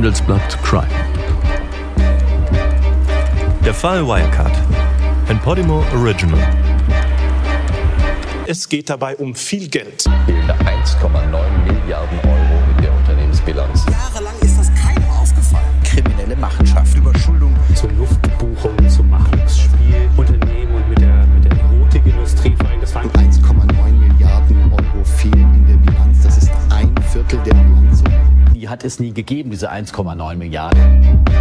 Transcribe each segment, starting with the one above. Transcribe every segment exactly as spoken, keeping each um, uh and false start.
Handelsblatt Crime. Der Fall Wirecard. Ein Podimo Original. Es geht dabei um viel Geld. Fehlende eins Komma neun Milliarden Euro in der Unternehmensbilanz. Jahrelang ist das keinem aufgefallen. Kriminelle Machenschaften, Überschuldung. Zur Luftbuchung, zum Machtspiel, Unternehmen und mit der, mit der Erotikindustrie vor allem. Das waren eins Komma neun Milliarden Euro fehlen in der Bilanz. Das ist ein Viertel der Bilanz. Die hat es nie gegeben, diese eins Komma neun Milliarden.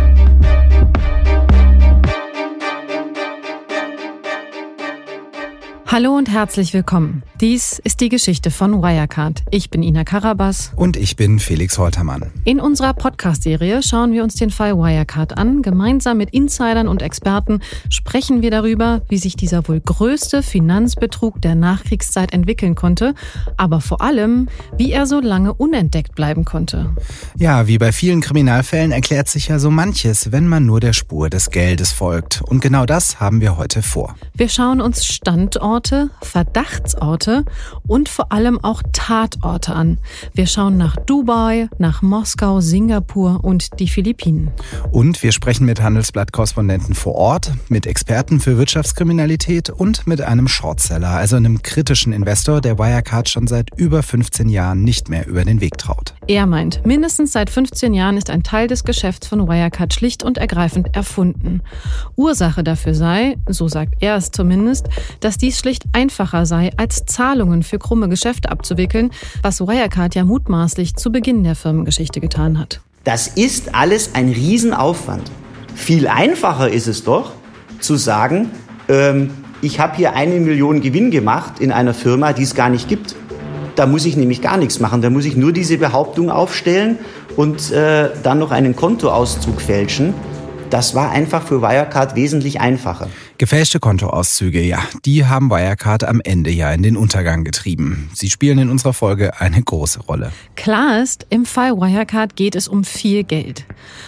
Hallo und herzlich willkommen. Dies ist die Geschichte von Wirecard. Ich bin Ina Karabas. Und ich bin Felix Holtermann. In unserer Podcast-Serie schauen wir uns den Fall Wirecard an. Gemeinsam mit Insidern und Experten sprechen wir darüber, wie sich dieser wohl größte Finanzbetrug der Nachkriegszeit entwickeln konnte, aber vor allem, wie er so lange unentdeckt bleiben konnte. Ja, wie bei vielen Kriminalfällen erklärt sich ja so manches, wenn man nur der Spur des Geldes folgt. Und genau das haben wir heute vor. Wir schauen uns Standorte, Verdachtsorte und vor allem auch Tatorte an. Wir schauen nach Dubai, nach Moskau, Singapur und die Philippinen. Und wir sprechen mit Handelsblatt-Korrespondenten vor Ort, mit Experten für Wirtschaftskriminalität und mit einem Shortseller, also einem kritischen Investor, der Wirecard schon seit über fünfzehn Jahren nicht mehr über den Weg traut. Er meint, mindestens seit fünfzehn Jahren ist ein Teil des Geschäfts von Wirecard schlicht und ergreifend erfunden. Ursache dafür sei, so sagt er es zumindest, dass dies schlicht einfacher sei, als Zahlungen für krumme Geschäfte abzuwickeln, was Wirecard ja mutmaßlich zu Beginn der Firmengeschichte getan hat. Das ist alles ein Riesenaufwand. Viel einfacher ist es doch, zu sagen, ähm, ich habe hier eine Million Gewinn gemacht in einer Firma, die es gar nicht gibt. Da muss ich nämlich gar nichts machen. Da muss ich nur diese Behauptung aufstellen und äh, dann noch einen Kontoauszug fälschen. Das war einfach für Wirecard wesentlich einfacher. Gefälschte Kontoauszüge, ja, die haben Wirecard am Ende ja in den Untergang getrieben. Sie spielen in unserer Folge eine große Rolle. Klar ist, im Fall Wirecard geht es um viel Geld.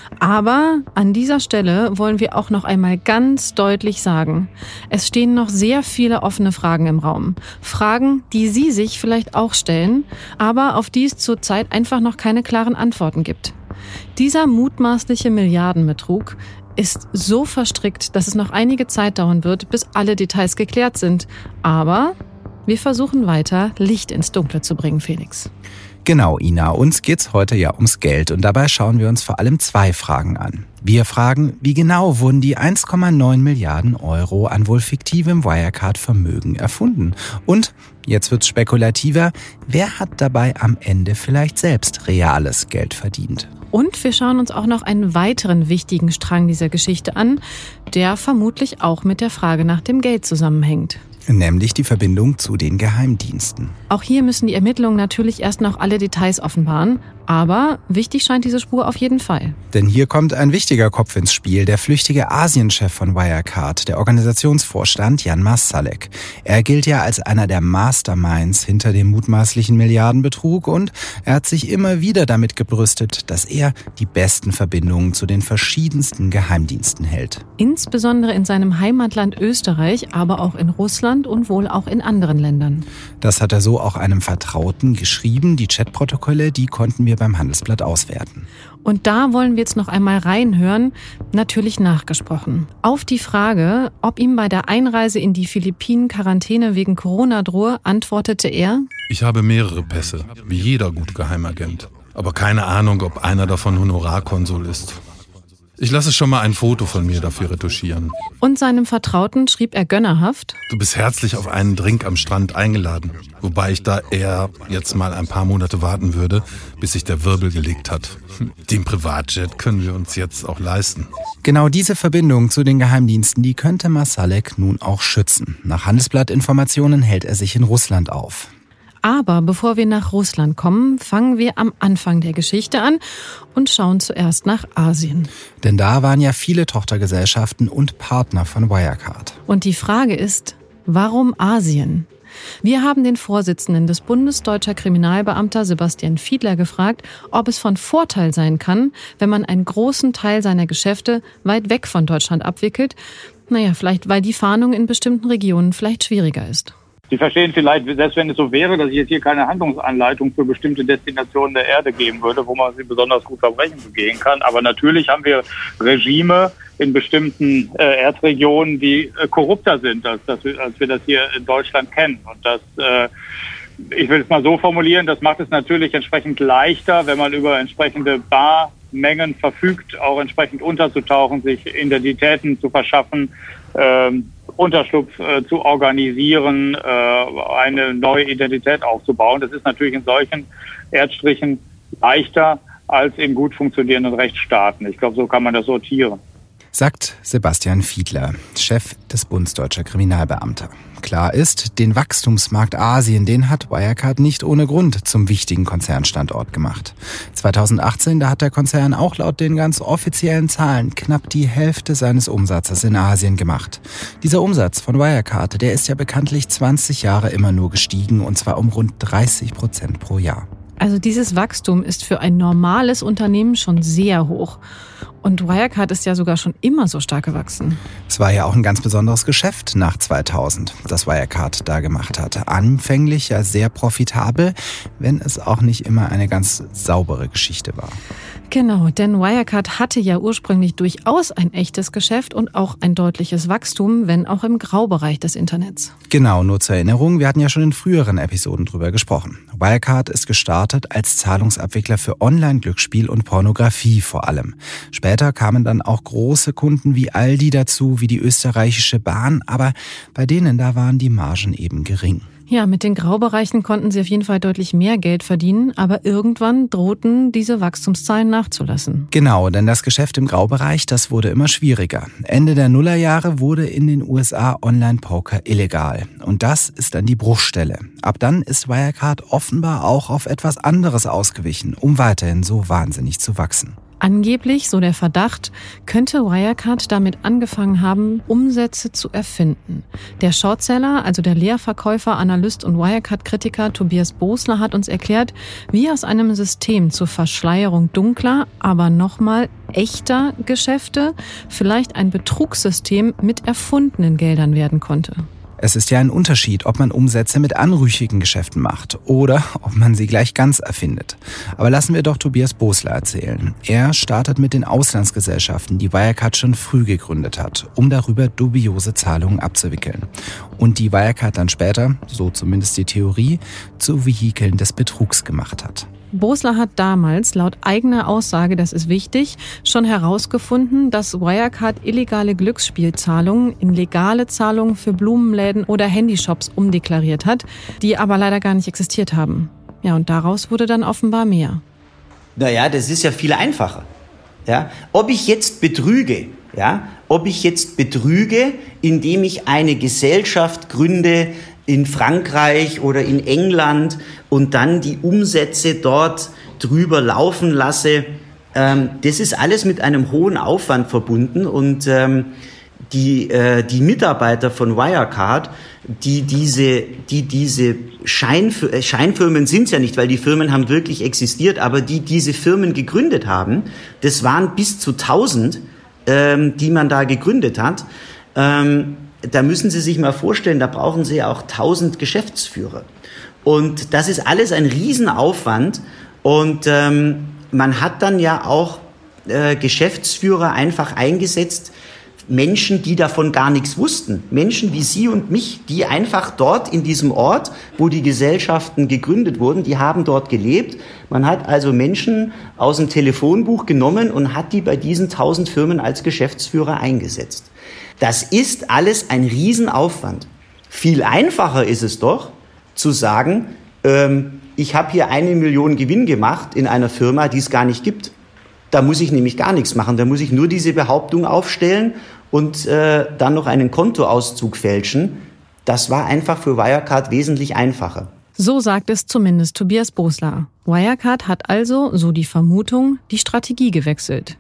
Aber an dieser Stelle wollen wir auch noch einmal ganz deutlich sagen, es stehen noch sehr viele offene Fragen im Raum. Fragen, die Sie sich vielleicht auch stellen, aber auf die es zurzeit einfach noch keine klaren Antworten gibt. Dieser mutmaßliche Milliardenbetrug ist so verstrickt, dass es noch einige Zeit dauern wird, bis alle Details geklärt sind. Aber wir versuchen weiter, Licht ins Dunkle zu bringen, Felix. Genau, Ina, uns geht's heute ja ums Geld und dabei schauen wir uns vor allem zwei Fragen an. Wir fragen, wie genau wurden die eins Komma neun Milliarden Euro an wohl fiktivem Wirecard-Vermögen erfunden? Und, jetzt wird's spekulativer, wer hat dabei am Ende vielleicht selbst reales Geld verdient? Und wir schauen uns auch noch einen weiteren wichtigen Strang dieser Geschichte an, der vermutlich auch mit der Frage nach dem Geld zusammenhängt. Nämlich die Verbindung zu den Geheimdiensten. Auch hier müssen die Ermittlungen natürlich erst noch alle Details offenbaren, aber wichtig scheint diese Spur auf jeden Fall. Denn hier kommt ein wichtiger Kopf ins Spiel, der flüchtige Asienchef von Wirecard, der Organisationsvorstand Jan Marsalek. Er gilt ja als einer der Masterminds hinter dem mutmaßlichen Milliardenbetrug und er hat sich immer wieder damit gebrüstet, dass er die besten Verbindungen zu den verschiedensten Geheimdiensten hält. Insbesondere in seinem Heimatland Österreich, aber auch in Russland und wohl auch in anderen Ländern. Das hat er so auch einem Vertrauten geschrieben. Die Chatprotokolle, die konnten wir beim Handelsblatt auswerten. Und da wollen wir jetzt noch einmal reinhören, natürlich nachgesprochen. Auf die Frage, ob ihm bei der Einreise in die Philippinen Quarantäne wegen Corona drohe, antwortete er: Ich habe mehrere Pässe, wie jeder gute Geheimagent. Aber keine Ahnung, ob einer davon Honorarkonsul ist. Ich lasse schon mal ein Foto von mir dafür retuschieren. Und seinem Vertrauten schrieb er gönnerhaft: Du bist herzlich auf einen Drink am Strand eingeladen. Wobei ich da eher jetzt mal ein paar Monate warten würde, bis sich der Wirbel gelegt hat. Den Privatjet können wir uns jetzt auch leisten. Genau diese Verbindung zu den Geheimdiensten, die könnte Marsalek nun auch schützen. Nach Handelsblatt-Informationen hält er sich in Russland auf. Aber bevor wir nach Russland kommen, fangen wir am Anfang der Geschichte an und schauen zuerst nach Asien. Denn da waren ja viele Tochtergesellschaften und Partner von Wirecard. Und die Frage ist, warum Asien? Wir haben den Vorsitzenden des Bundes Deutscher Kriminalbeamter Sebastian Fiedler gefragt, ob es von Vorteil sein kann, wenn man einen großen Teil seiner Geschäfte weit weg von Deutschland abwickelt. Naja, vielleicht weil die Fahndung in bestimmten Regionen vielleicht schwieriger ist. Sie verstehen vielleicht, selbst wenn es so wäre, dass ich jetzt hier keine Handlungsanleitung für bestimmte Destinationen der Erde geben würde, wo man sie besonders gut Verbrechen begehen kann. Aber natürlich haben wir Regime in bestimmten äh, Erdregionen, die äh, korrupter sind, als, das, als wir das hier in Deutschland kennen. Und das, äh, ich will es mal so formulieren, das macht es natürlich entsprechend leichter, wenn man über entsprechende Barmengen verfügt, auch entsprechend unterzutauchen, sich Identitäten zu verschaffen, ähm, Unterschlupf äh, zu organisieren, äh, eine neue Identität aufzubauen. Das ist natürlich in solchen Erdstrichen leichter als in gut funktionierenden Rechtsstaaten. Ich glaube, so kann man das sortieren. Sagt Sebastian Fiedler, Chef des Bundes Deutscher Kriminalbeamter. Klar ist, den Wachstumsmarkt Asien, den hat Wirecard nicht ohne Grund zum wichtigen Konzernstandort gemacht. zweitausendachtzehn, da hat der Konzern auch laut den ganz offiziellen Zahlen knapp die Hälfte seines Umsatzes in Asien gemacht. Dieser Umsatz von Wirecard, der ist ja bekanntlich zwanzig Jahre immer nur gestiegen, und zwar um rund dreißig Prozent pro Jahr. Also dieses Wachstum ist für ein normales Unternehmen schon sehr hoch. Und Wirecard ist ja sogar schon immer so stark gewachsen. Es war ja auch ein ganz besonderes Geschäft nach zweitausend, das Wirecard da gemacht hat. Anfänglich ja sehr profitabel, wenn es auch nicht immer eine ganz saubere Geschichte war. Genau, denn Wirecard hatte ja ursprünglich durchaus ein echtes Geschäft und auch ein deutliches Wachstum, wenn auch im Graubereich des Internets. Genau, nur zur Erinnerung, wir hatten ja schon in früheren Episoden drüber gesprochen. Wirecard ist gestartet als Zahlungsabwickler für Online-Glücksspiel und Pornografie vor allem. Später kamen dann auch große Kunden wie Aldi dazu, wie die österreichische Bahn, aber bei denen da waren die Margen eben gering. Ja, mit den Graubereichen konnten sie auf jeden Fall deutlich mehr Geld verdienen, aber irgendwann drohten diese Wachstumszahlen nachzulassen. Genau, denn das Geschäft im Graubereich, das wurde immer schwieriger. Ende der Nullerjahre wurde in den U S A Online-Poker illegal. Und das ist dann die Bruchstelle. Ab dann ist Wirecard offenbar auch auf etwas anderes ausgewichen, um weiterhin so wahnsinnig zu wachsen. Angeblich, so der Verdacht, könnte Wirecard damit angefangen haben, Umsätze zu erfinden. Der Shortseller, also der Leerverkäufer, Analyst und Wirecard-Kritiker Tobias Bosler hat uns erklärt, wie aus einem System zur Verschleierung dunkler, aber nochmal echter Geschäfte vielleicht ein Betrugssystem mit erfundenen Geldern werden konnte. Es ist ja ein Unterschied, ob man Umsätze mit anrüchigen Geschäften macht oder ob man sie gleich ganz erfindet. Aber lassen wir doch Tobias Bosler erzählen. Er startet mit den Auslandsgesellschaften, die Wirecard schon früh gegründet hat, um darüber dubiose Zahlungen abzuwickeln. Und die Wirecard dann später, so zumindest die Theorie, zu Vehikeln des Betrugs gemacht hat. Bosler hat damals, laut eigener Aussage, das ist wichtig, schon herausgefunden, dass Wirecard illegale Glücksspielzahlungen in legale Zahlungen für Blumenläden oder Handyshops umdeklariert hat, die aber leider gar nicht existiert haben. Ja, und daraus wurde dann offenbar mehr. Naja, das ist ja viel einfacher. Ja? Ob ich jetzt betrüge, ja? Ob ich jetzt betrüge, indem ich eine Gesellschaft gründe, in Frankreich oder in England und dann die Umsätze dort drüber laufen lasse, ähm, das ist alles mit einem hohen Aufwand verbunden und ähm, die, äh, die Mitarbeiter von Wirecard, die diese, die diese Scheinf- äh, Scheinfirmen sind es ja nicht, weil die Firmen haben wirklich existiert, aber die diese Firmen gegründet haben, das waren bis zu tausend, ähm, die man da gegründet hat. Ähm, Da müssen Sie sich mal vorstellen, da brauchen Sie ja auch tausend Geschäftsführer. Und das ist alles ein Riesenaufwand. Und ähm, man hat dann ja auch äh, Geschäftsführer einfach eingesetzt, Menschen, die davon gar nichts wussten. Menschen wie Sie und mich, die einfach dort in diesem Ort, wo die Gesellschaften gegründet wurden, die haben dort gelebt. Man hat also Menschen aus dem Telefonbuch genommen und hat die bei diesen tausend Firmen als Geschäftsführer eingesetzt. Das ist alles ein Riesenaufwand. Viel einfacher ist es doch, zu sagen, ähm, ich habe hier eine Million Gewinn gemacht in einer Firma, die es gar nicht gibt. Da muss ich nämlich gar nichts machen. Da muss ich nur diese Behauptung aufstellen und äh, dann noch einen Kontoauszug fälschen. Das war einfach für Wirecard wesentlich einfacher. So sagt es zumindest Tobias Bosler. Wirecard hat also, so die Vermutung, die Strategie gewechselt.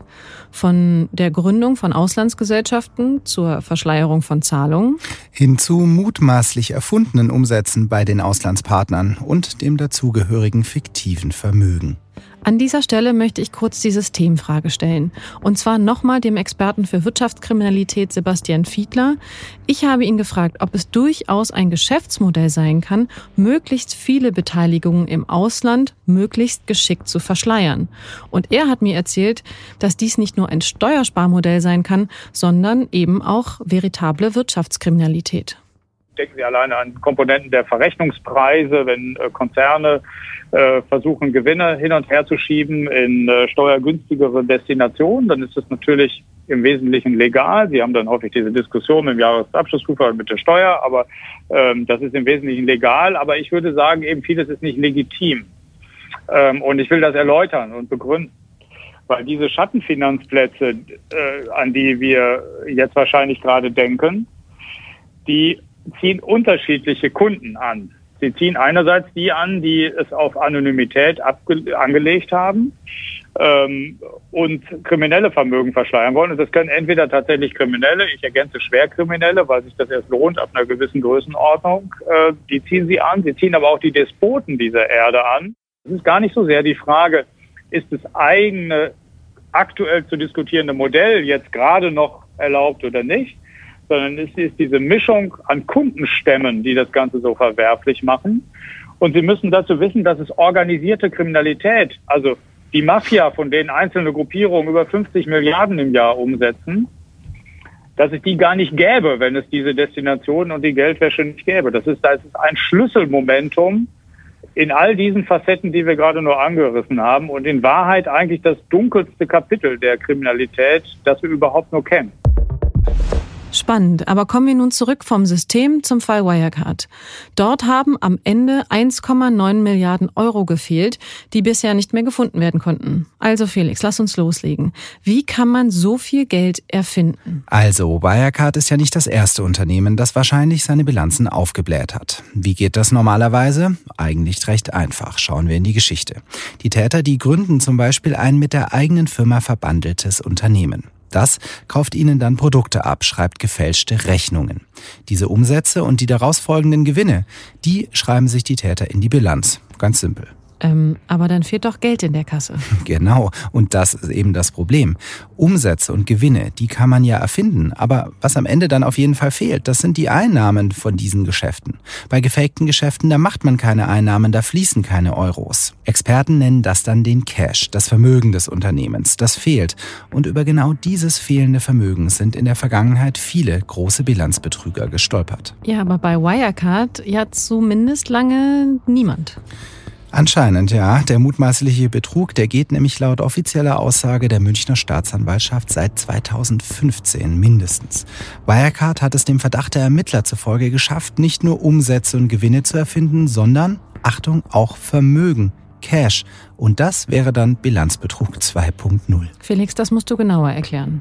Von der Gründung von Auslandsgesellschaften zur Verschleierung von Zahlungen hin zu mutmaßlich erfundenen Umsätzen bei den Auslandspartnern und dem dazugehörigen fiktiven Vermögen. An dieser Stelle möchte ich kurz die Systemfrage stellen. Und zwar nochmal dem Experten für Wirtschaftskriminalität Sebastian Fiedler. Ich habe ihn gefragt, ob es durchaus ein Geschäftsmodell sein kann, möglichst viele Beteiligungen im Ausland möglichst geschickt zu verschleiern. Und er hat mir erzählt, dass dies nicht nur ein Steuersparmodell sein kann, sondern eben auch veritable Wirtschaftskriminalität. Denken Sie alleine an Komponenten der Verrechnungspreise, wenn äh, Konzerne äh, versuchen, Gewinne hin und her zu schieben in äh, steuergünstigere Destinationen, dann ist das natürlich im Wesentlichen legal. Sie haben dann häufig diese Diskussion mit dem Jahresabschlussprüfer und mit der Steuer, aber ähm, das ist im Wesentlichen legal. Aber ich würde sagen, eben vieles ist nicht legitim. Ähm, und ich will das erläutern und begründen. Weil diese Schattenfinanzplätze, äh, an die wir jetzt wahrscheinlich gerade denken, die ziehen unterschiedliche Kunden an. Sie ziehen einerseits die an, die es auf Anonymität abge- angelegt haben ähm, und kriminelle Vermögen verschleiern wollen. Und das können entweder tatsächlich Kriminelle, ich ergänze Schwerkriminelle, weil sich das erst lohnt ab einer gewissen Größenordnung. Äh, die ziehen sie an. Sie ziehen aber auch die Despoten dieser Erde an. Es ist gar nicht so sehr die Frage, ist das eigene aktuell zu diskutierende Modell jetzt gerade noch erlaubt oder nicht, sondern es ist diese Mischung an Kundenstämmen, die das Ganze so verwerflich machen. Und Sie müssen dazu wissen, dass es organisierte Kriminalität, also die Mafia, von denen einzelne Gruppierungen über fünfzig Milliarden im Jahr umsetzen, dass es die gar nicht gäbe, wenn es diese Destinationen und die Geldwäsche nicht gäbe. Das ist, das ist ein Schlüsselmomentum in all diesen Facetten, die wir gerade nur angerissen haben und in Wahrheit eigentlich das dunkelste Kapitel der Kriminalität, das wir überhaupt nur kennen. Spannend, aber kommen wir nun zurück vom System zum Fall Wirecard. Dort haben am Ende eins Komma neun Milliarden Euro gefehlt, die bisher nicht mehr gefunden werden konnten. Also Felix, lass uns loslegen. Wie kann man so viel Geld erfinden? Also, Wirecard ist ja nicht das erste Unternehmen, das wahrscheinlich seine Bilanzen aufgebläht hat. Wie geht das normalerweise? Eigentlich recht einfach. Schauen wir in die Geschichte. Die Täter, die gründen zum Beispiel ein mit der eigenen Firma verbandeltes Unternehmen. Das kauft ihnen dann Produkte ab, schreibt gefälschte Rechnungen. Diese Umsätze und die daraus folgenden Gewinne, die schreiben sich die Täter in die Bilanz. Ganz simpel. Ähm, aber dann fehlt doch Geld in der Kasse. Genau, und das ist eben das Problem. Umsätze und Gewinne, die kann man ja erfinden, aber was am Ende dann auf jeden Fall fehlt, das sind die Einnahmen von diesen Geschäften. Bei gefakten Geschäften, da macht man keine Einnahmen, da fließen keine Euros. Experten nennen das dann den Cash, das Vermögen des Unternehmens, das fehlt. Und über genau dieses fehlende Vermögen sind in der Vergangenheit viele große Bilanzbetrüger gestolpert. Ja, aber bei Wirecard ja zumindest lange niemand. Anscheinend, ja. Der mutmaßliche Betrug, der geht nämlich laut offizieller Aussage der Münchner Staatsanwaltschaft seit zweitausendfünfzehn mindestens. Wirecard hat es dem Verdacht der Ermittler zufolge geschafft, nicht nur Umsätze und Gewinne zu erfinden, sondern, Achtung, auch Vermögen, Cash. Und das wäre dann Bilanzbetrug zwei Punkt null. Felix, das musst du genauer erklären.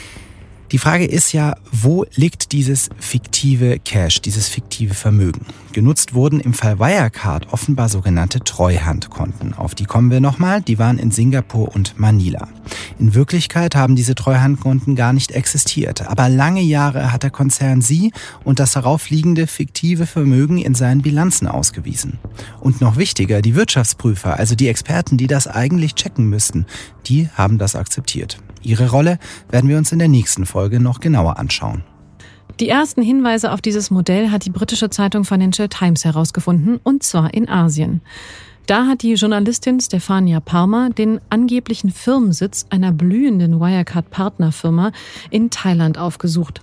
Die Frage ist ja, wo liegt dieses fiktive Cash, dieses fiktive Vermögen? Genutzt wurden im Fall Wirecard offenbar sogenannte Treuhandkonten. Auf die kommen wir nochmal, die waren in Singapur und Manila. In Wirklichkeit haben diese Treuhandkonten gar nicht existiert, aber lange Jahre hat der Konzern sie und das darauf liegende fiktive Vermögen in seinen Bilanzen ausgewiesen. Und noch wichtiger, die Wirtschaftsprüfer, also die Experten, die das eigentlich checken müssten, die haben das akzeptiert. Ihre Rolle werden wir uns in der nächsten Folge noch genauer anschauen. Die ersten Hinweise auf dieses Modell hat die britische Zeitung Financial Times herausgefunden, und zwar in Asien. Da hat die Journalistin Stefania Palmer den angeblichen Firmensitz einer blühenden Wirecard-Partnerfirma in Thailand aufgesucht.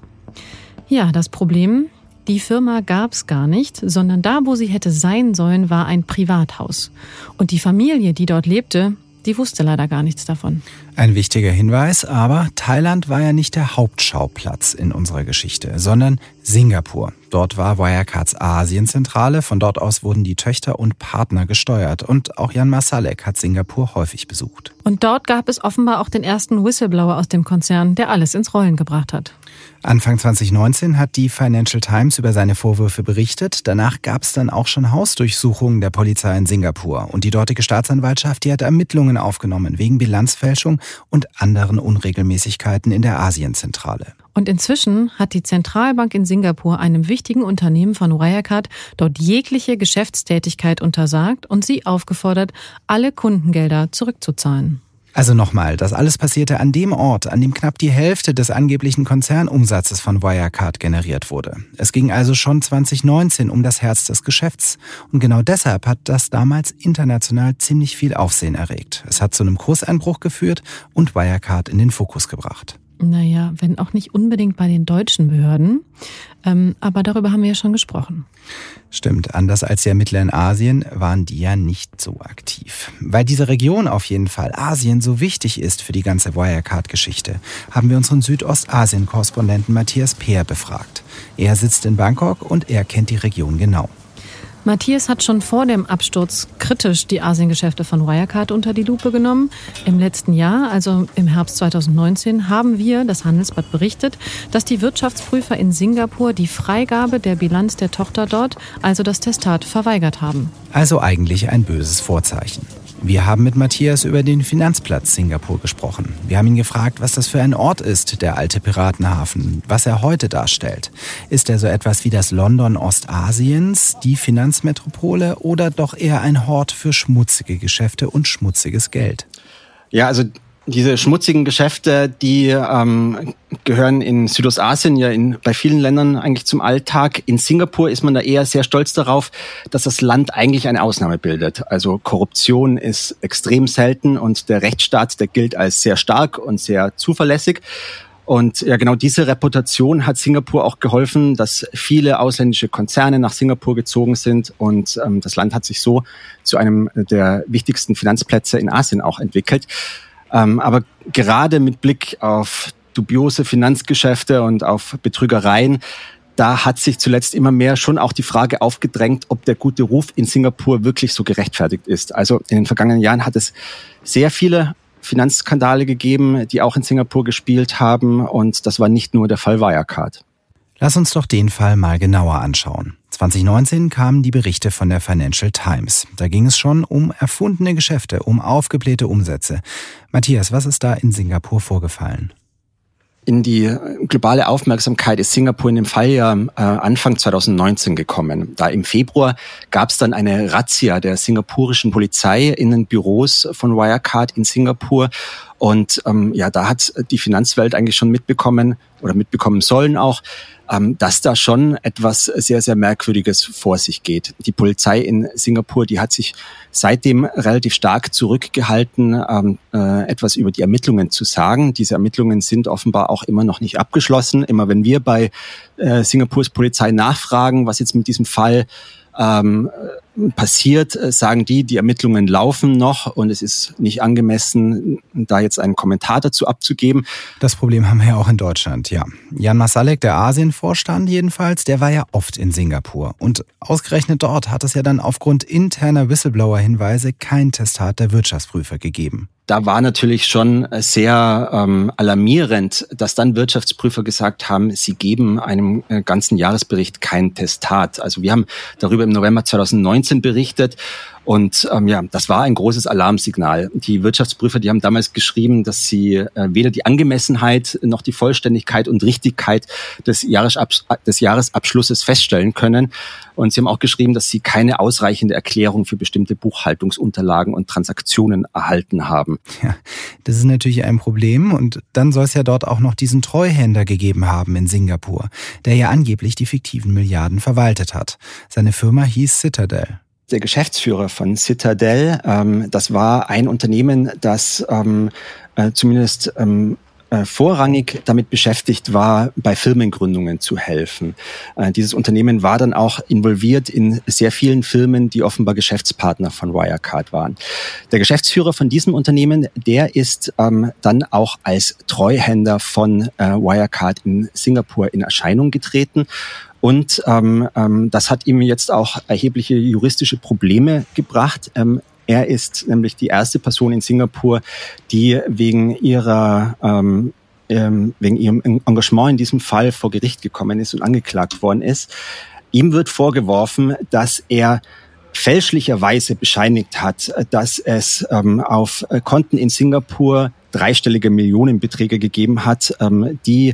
Ja, das Problem: Die Firma gab's gar nicht, sondern da, wo sie hätte sein sollen, war ein Privathaus. Und die Familie, die dort lebte, die wusste leider gar nichts davon. Ein wichtiger Hinweis, aber Thailand war ja nicht der Hauptschauplatz in unserer Geschichte, sondern Singapur. Dort war Wirecards Asienzentrale, von dort aus wurden die Töchter und Partner gesteuert. Und auch Jan Marsalek hat Singapur häufig besucht. Und dort gab es offenbar auch den ersten Whistleblower aus dem Konzern, der alles ins Rollen gebracht hat. Anfang zwanzig neunzehn hat die Financial Times über seine Vorwürfe berichtet. Danach gab es dann auch schon Hausdurchsuchungen der Polizei in Singapur. Und die dortige Staatsanwaltschaft, die hat Ermittlungen aufgenommen wegen Bilanzfälschung und anderen Unregelmäßigkeiten in der Asienzentrale. Und inzwischen hat die Zentralbank in Singapur einem wichtigen Unternehmen von Wirecard dort jegliche Geschäftstätigkeit untersagt und sie aufgefordert, alle Kundengelder zurückzuzahlen. Also nochmal, das alles passierte an dem Ort, an dem knapp die Hälfte des angeblichen Konzernumsatzes von Wirecard generiert wurde. Es ging also schon zwanzig neunzehn um das Herz des Geschäfts. Und genau deshalb hat das damals international ziemlich viel Aufsehen erregt. Es hat zu einem Kurseinbruch geführt und Wirecard in den Fokus gebracht. Naja, wenn auch nicht unbedingt bei den deutschen Behörden. Ähm, aber darüber haben wir ja schon gesprochen. Stimmt, anders als ja Mittler in Asien waren die ja nicht so aktiv. Weil diese Region auf jeden Fall, Asien, so wichtig ist für die ganze Wirecard-Geschichte, haben wir unseren Südostasien-Korrespondenten Matthias Peer befragt. Er sitzt in Bangkok und er kennt die Region genau. Matthias hat schon vor dem Absturz kritisch die Asiengeschäfte von Wirecard unter die Lupe genommen. Im letzten Jahr, also im Herbst zwanzig neunzehn, haben wir, das Handelsblatt, berichtet, dass die Wirtschaftsprüfer in Singapur die Freigabe der Bilanz der Tochter dort, also das Testat, verweigert haben. Also eigentlich ein böses Vorzeichen. Wir haben mit Matthias über den Finanzplatz Singapur gesprochen. Wir haben ihn gefragt, was das für ein Ort ist, der alte Piratenhafen, was er heute darstellt. Ist er so etwas wie das London Ostasiens, die Finanzmetropole, oder doch eher ein Hort für schmutzige Geschäfte und schmutziges Geld? Ja, also diese schmutzigen Geschäfte, die ähm, gehören in Südostasien ja in, bei vielen Ländern eigentlich zum Alltag. In Singapur ist man da eher sehr stolz darauf, dass das Land eigentlich eine Ausnahme bildet. Also Korruption ist extrem selten und der Rechtsstaat, der gilt als sehr stark und sehr zuverlässig. Und ja, genau diese Reputation hat Singapur auch geholfen, dass viele ausländische Konzerne nach Singapur gezogen sind und ähm, das Land hat sich so zu einem der wichtigsten Finanzplätze in Asien auch entwickelt. Ähm, aber gerade mit Blick auf dubiose Finanzgeschäfte und auf Betrügereien, da hat sich zuletzt immer mehr schon auch die Frage aufgedrängt, ob der gute Ruf in Singapur wirklich so gerechtfertigt ist. Also in den vergangenen Jahren hat es sehr viele Finanzskandale gegeben, die auch in Singapur gespielt haben und das war nicht nur der Fall Wirecard. Lass uns doch den Fall mal genauer anschauen. zwanzig neunzehn kamen die Berichte von der Financial Times. Da ging es schon um erfundene Geschäfte, um aufgeblähte Umsätze. Matthias, was ist da in Singapur vorgefallen? In die globale Aufmerksamkeit ist Singapur in dem Fall ja äh, Anfang zwanzig neunzehn gekommen. Da im Februar gab es dann eine Razzia der singapurischen Polizei in den Büros von Wirecard in Singapur. Und ähm, ja, da hat die Finanzwelt eigentlich schon mitbekommen oder mitbekommen sollen auch, ähm, dass da schon etwas sehr, sehr Merkwürdiges vor sich geht. Die Polizei in Singapur, die hat sich seitdem relativ stark zurückgehalten, ähm, äh, etwas über die Ermittlungen zu sagen. Diese Ermittlungen sind offenbar auch immer noch nicht abgeschlossen. Immer wenn wir bei äh, Singapurs Polizei nachfragen, was jetzt mit diesem Fall ähm, passiert, sagen die, die Ermittlungen laufen noch und es ist nicht angemessen, da jetzt einen Kommentar dazu abzugeben. Das Problem haben wir ja auch in Deutschland, ja. Jan Masalek, der Asienvorstand jedenfalls, der war ja oft in Singapur. Und ausgerechnet dort hat es ja dann aufgrund interner Whistleblower-Hinweise kein Testat der Wirtschaftsprüfer gegeben. Da war natürlich schon sehr ähm, alarmierend, dass dann Wirtschaftsprüfer gesagt haben, sie geben einem äh, ganzen Jahresbericht kein Testat. Also wir haben darüber im November zwanzig neunzehn berichtet und ähm, ja, das war ein großes Alarmsignal. Die Wirtschaftsprüfer, die haben damals geschrieben, dass sie äh, weder die Angemessenheit noch die Vollständigkeit und Richtigkeit des, Jahresabs- des Jahresabschlusses feststellen können. Und sie haben auch geschrieben, dass sie keine ausreichende Erklärung für bestimmte Buchhaltungsunterlagen und Transaktionen erhalten haben. Ja, das ist natürlich ein Problem. Und dann soll es ja dort auch noch diesen Treuhänder gegeben haben in Singapur, der ja angeblich die fiktiven Milliarden verwaltet hat. Seine Firma hieß Citadel. Der Geschäftsführer von Citadel, ähm, das war ein Unternehmen, das ähm, äh, zumindest ähm, äh, vorrangig damit beschäftigt war, bei Firmengründungen zu helfen. Äh, dieses Unternehmen war dann auch involviert in sehr vielen Firmen, die offenbar Geschäftspartner von Wirecard waren. Der Geschäftsführer von diesem Unternehmen, der ist ähm, dann auch als Treuhänder von äh, Wirecard in Singapur in Erscheinung getreten. Und ähm, ähm, das hat ihm jetzt auch erhebliche juristische Probleme gebracht. Ähm, er ist nämlich die erste Person in Singapur, die wegen ihrer ähm, ähm, wegen ihrem Engagement in diesem Fall vor Gericht gekommen ist und angeklagt worden ist. Ihm wird vorgeworfen, dass er fälschlicherweise bescheinigt hat, dass es ähm, auf Konten in Singapur dreistellige Millionenbeträge gegeben hat, ähm, die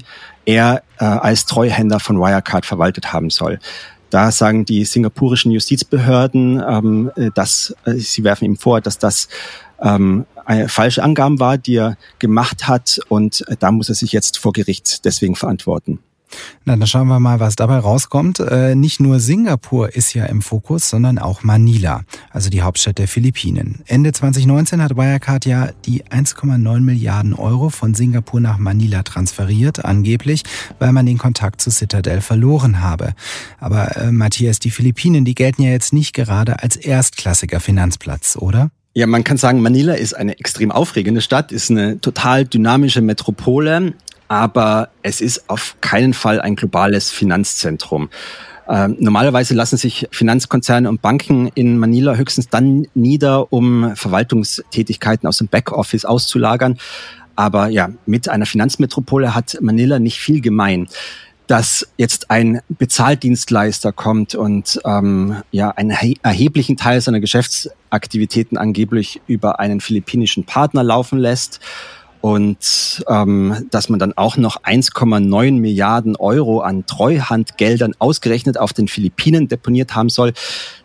er äh, als Treuhänder von Wirecard verwaltet haben soll. Da sagen die singapurischen Justizbehörden, ähm, dass äh, sie werfen ihm vor, dass das ähm, eine falsche Angaben war, die er gemacht hat, und äh, da muss er sich jetzt vor Gericht deswegen verantworten. Na, dann schauen wir mal, was dabei rauskommt. Äh, nicht nur Singapur ist ja im Fokus, sondern auch Manila, also die Hauptstadt der Philippinen. Ende zwanzig neunzehn hat Wirecard ja die eins Komma neun Milliarden Euro von Singapur nach Manila transferiert, angeblich, weil man den Kontakt zu Citadel verloren habe. Aber äh, Matthias, die Philippinen, die gelten ja jetzt nicht gerade als erstklassiger Finanzplatz, oder? Ja, man kann sagen, Manila ist eine extrem aufregende Stadt, ist eine total dynamische Metropole. Aber es ist auf keinen Fall ein globales Finanzzentrum. Ähm, normalerweise lassen sich Finanzkonzerne und Banken in Manila höchstens dann nieder, um Verwaltungstätigkeiten aus dem Backoffice auszulagern. Aber ja, mit einer Finanzmetropole hat Manila nicht viel gemein. Dass jetzt ein Bezahldienstleister kommt und ähm, ja einen erheblichen Teil seiner Geschäftsaktivitäten angeblich über einen philippinischen Partner laufen lässt, und ähm, dass man dann auch noch eins Komma neun Milliarden Euro an Treuhandgeldern ausgerechnet auf den Philippinen deponiert haben soll,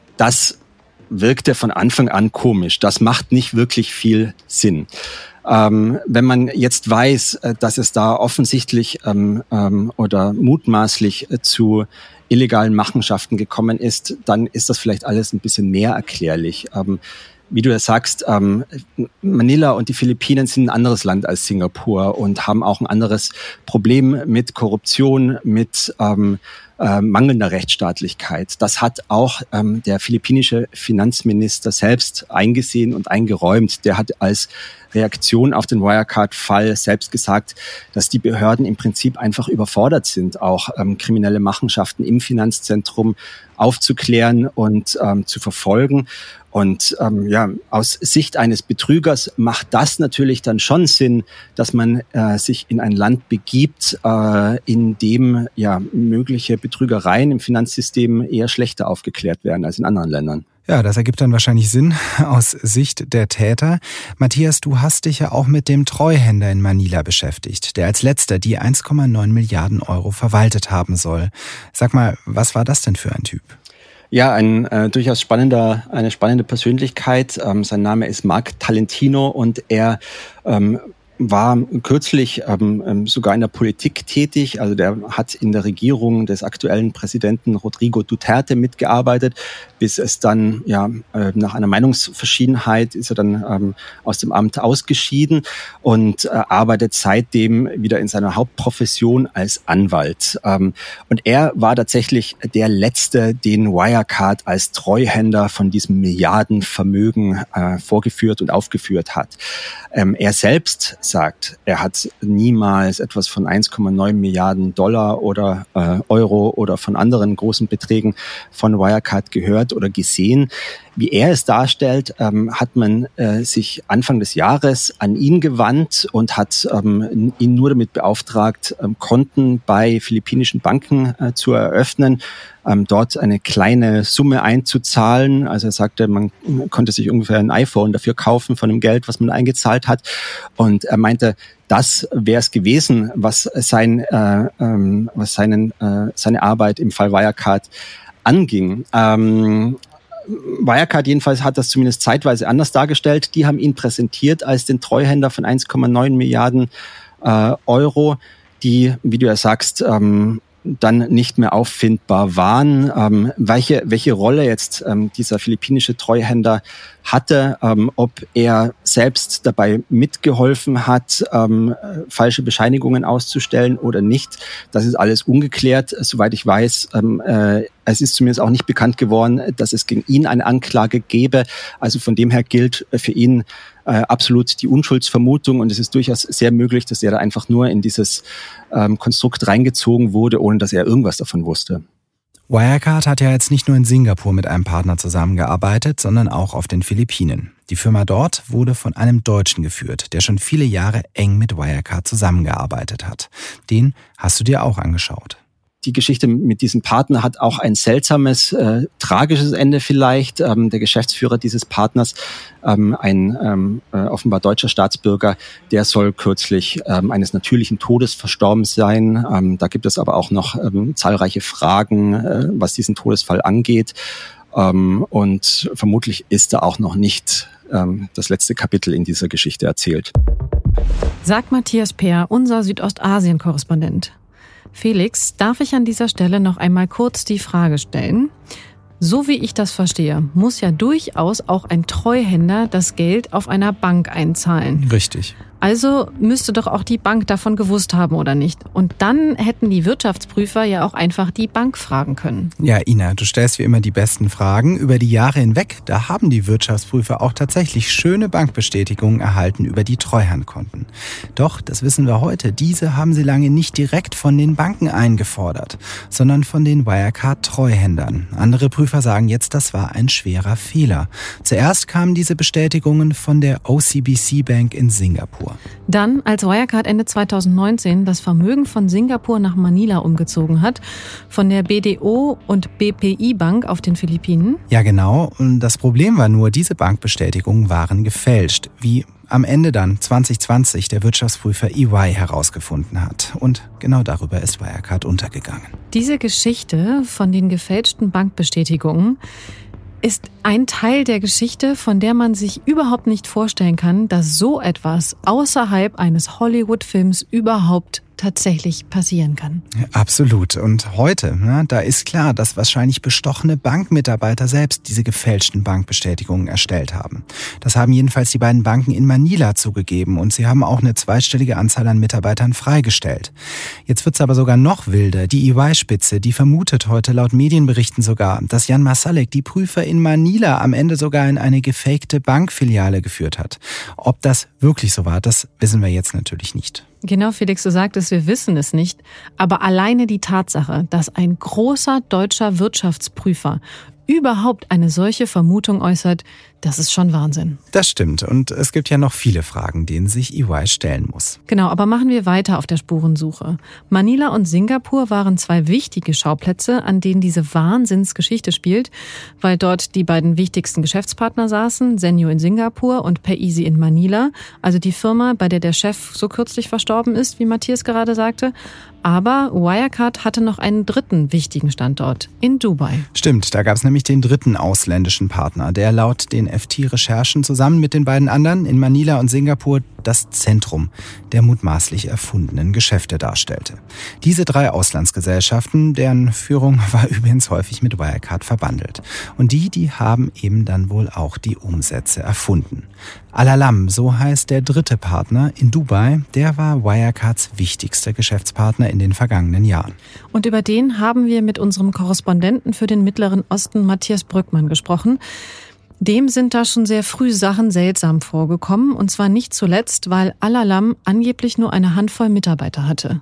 das wirkte von Anfang an komisch. Das macht nicht wirklich viel Sinn. Ähm, wenn man jetzt weiß, dass es da offensichtlich ähm, ähm, oder mutmaßlich äh, zu illegalen Machenschaften gekommen ist, dann ist das vielleicht alles ein bisschen mehr erklärlich. Ähm, Wie du ja sagst, ähm, Manila und die Philippinen sind ein anderes Land als Singapur und haben auch ein anderes Problem mit Korruption, mit ähm, äh, mangelnder Rechtsstaatlichkeit. Das hat auch ähm, der philippinische Finanzminister selbst eingesehen und eingeräumt. Der hat als Reaktion auf den Wirecard-Fall selbst gesagt, dass die Behörden im Prinzip einfach überfordert sind, auch ähm, kriminelle Machenschaften im Finanzzentrum aufzuklären und ähm, zu verfolgen. Und ähm, ja, aus Sicht eines Betrügers macht das natürlich dann schon Sinn, dass man äh, sich in ein Land begibt, äh, in dem ja mögliche Betrügereien im Finanzsystem eher schlechter aufgeklärt werden als in anderen Ländern. Ja, das ergibt dann wahrscheinlich Sinn aus Sicht der Täter. Matthias, du hast dich ja auch mit dem Treuhänder in Manila beschäftigt, der als letzter die eins Komma neun Milliarden Euro verwaltet haben soll. Sag mal, was war das denn für ein Typ? Ja, ein äh, durchaus spannender, eine spannende Persönlichkeit. Ähm, sein Name ist Mark Talentino und er ähm, war kürzlich ähm, sogar in der Politik tätig. Also der hat in der Regierung des aktuellen Präsidenten Rodrigo Duterte mitgearbeitet, bis es dann ja äh, nach einer Meinungsverschiedenheit ist er dann ähm, aus dem Amt ausgeschieden und äh, arbeitet seitdem wieder in seiner Hauptprofession als Anwalt. Ähm, und er war tatsächlich der Letzte, den Wirecard als Treuhänder von diesem Milliardenvermögen äh, vorgeführt und aufgeführt hat. Ähm, er selbst sagt, er hat niemals etwas von eins Komma neun Milliarden Dollar oder äh, Euro oder von anderen großen Beträgen von Wirecard gehört oder gesehen. Wie er es darstellt, ähm, hat man äh, sich Anfang des Jahres an ihn gewandt und hat ähm, ihn nur damit beauftragt, ähm, Konten bei philippinischen Banken äh, zu eröffnen, ähm, dort eine kleine Summe einzuzahlen. Also er sagte, man konnte sich ungefähr ein iPhone dafür kaufen von dem Geld, was man eingezahlt hat. Und er meinte, das wäre es gewesen, was sein, äh, ähm, was seinen, äh, seine Arbeit im Fall Wirecard anging. Ähm, Wirecard jedenfalls hat das zumindest zeitweise anders dargestellt. Die haben ihn präsentiert als den Treuhänder von eins Komma neun Milliarden äh, Euro, die, wie du ja sagst, ähm, dann nicht mehr auffindbar waren. Ähm, welche, welche Rolle jetzt ähm, dieser philippinische Treuhänder hatte, ähm, ob er selbst dabei mitgeholfen hat, ähm, falsche Bescheinigungen auszustellen oder nicht, das ist alles ungeklärt. Soweit ich weiß, ähm, äh, es ist zumindest auch nicht bekannt geworden, dass es gegen ihn eine Anklage gäbe. Also von dem her gilt für ihn äh, absolut die Unschuldsvermutung und es ist durchaus sehr möglich, dass er da einfach nur in dieses ähm, Konstrukt reingezogen wurde, ohne dass er irgendwas davon wusste. Wirecard hat ja jetzt nicht nur in Singapur mit einem Partner zusammengearbeitet, sondern auch auf den Philippinen. Die Firma dort wurde von einem Deutschen geführt, der schon viele Jahre eng mit Wirecard zusammengearbeitet hat. Den hast du dir auch angeschaut. Die Geschichte mit diesem Partner hat auch ein seltsames, äh, tragisches Ende vielleicht. Ähm, der Geschäftsführer dieses Partners, ähm, ein ähm, äh, offenbar deutscher Staatsbürger, der soll kürzlich ähm, eines natürlichen Todes verstorben sein. Ähm, da gibt es aber auch noch ähm, zahlreiche Fragen, äh, was diesen Todesfall angeht. Ähm, und vermutlich ist da auch noch nicht ähm, das letzte Kapitel in dieser Geschichte erzählt. Sagt Matthias Peer, unser Südostasien-Korrespondent. Felix, darf ich an dieser Stelle noch einmal kurz die Frage stellen? So wie ich das verstehe, muss ja durchaus auch ein Treuhänder das Geld auf einer Bank einzahlen. Richtig. Also müsste doch auch die Bank davon gewusst haben, oder nicht? Und dann hätten die Wirtschaftsprüfer ja auch einfach die Bank fragen können. Ja, Ina, du stellst wie immer die besten Fragen. Über die Jahre hinweg, da haben die Wirtschaftsprüfer auch tatsächlich schöne Bankbestätigungen erhalten über die Treuhandkonten. Doch, das wissen wir heute, diese haben sie lange nicht direkt von den Banken eingefordert, sondern von den Wirecard-Treuhändern. Andere Prüfer sagen jetzt, das war ein schwerer Fehler. Zuerst kamen diese Bestätigungen von der O C B C Bank in Singapur. Dann, als Wirecard Ende zweitausendneunzehn das Vermögen von Singapur nach Manila umgezogen hat, von der B D O und B P I Bank auf den Philippinen. Ja, genau. Und das Problem war nur, diese Bankbestätigungen waren gefälscht, wie am Ende dann zwanzig zwanzig der Wirtschaftsprüfer E Y herausgefunden hat. Und genau darüber ist Wirecard untergegangen. Diese Geschichte von den gefälschten Bankbestätigungen ist ein Teil der Geschichte, von der man sich überhaupt nicht vorstellen kann, dass so etwas außerhalb eines Hollywood-Films überhaupt tatsächlich passieren kann. Absolut. Und heute, ne, da ist klar, dass wahrscheinlich bestochene Bankmitarbeiter selbst diese gefälschten Bankbestätigungen erstellt haben. Das haben jedenfalls die beiden Banken in Manila zugegeben und sie haben auch eine zweistellige Anzahl an Mitarbeitern freigestellt. Jetzt wird's aber sogar noch wilder. Die E Y-Spitze, die vermutet heute laut Medienberichten sogar, dass Jan Marsalek die Prüfer in Manila am Ende sogar in eine gefakte Bankfiliale geführt hat. Ob das wirklich so war, das wissen wir jetzt natürlich nicht. Genau, Felix, du sagtest, wir wissen es nicht. Aber alleine die Tatsache, dass ein großer deutscher Wirtschaftsprüfer überhaupt eine solche Vermutung äußert, das ist schon Wahnsinn. Das stimmt. Und es gibt ja noch viele Fragen, denen sich E Y stellen muss. Genau, aber machen wir weiter auf der Spurensuche. Manila und Singapur waren zwei wichtige Schauplätze, an denen diese Wahnsinnsgeschichte spielt, weil dort die beiden wichtigsten Geschäftspartner saßen, Zenyo in Singapur und PayEasy in Manila, also die Firma, bei der der Chef so kürzlich verstorben ist, wie Matthias gerade sagte. Aber Wirecard hatte noch einen dritten wichtigen Standort, in Dubai. Stimmt, da gab es nämlich den dritten ausländischen Partner, der laut den F T-Recherchen zusammen mit den beiden anderen in Manila und Singapur das Zentrum der mutmaßlich erfundenen Geschäfte darstellte. Diese drei Auslandsgesellschaften, deren Führung war übrigens häufig mit Wirecard verbandelt. Und die, die haben eben dann wohl auch die Umsätze erfunden. Al-Alam, so heißt der dritte Partner in Dubai, der war Wirecards wichtigster Geschäftspartner in den vergangenen Jahren. Und über den haben wir mit unserem Korrespondenten für den Mittleren Osten, Matthias Brückmann, gesprochen. Dem sind da schon sehr früh Sachen seltsam vorgekommen, und zwar nicht zuletzt, weil Al-Alam angeblich nur eine Handvoll Mitarbeiter hatte.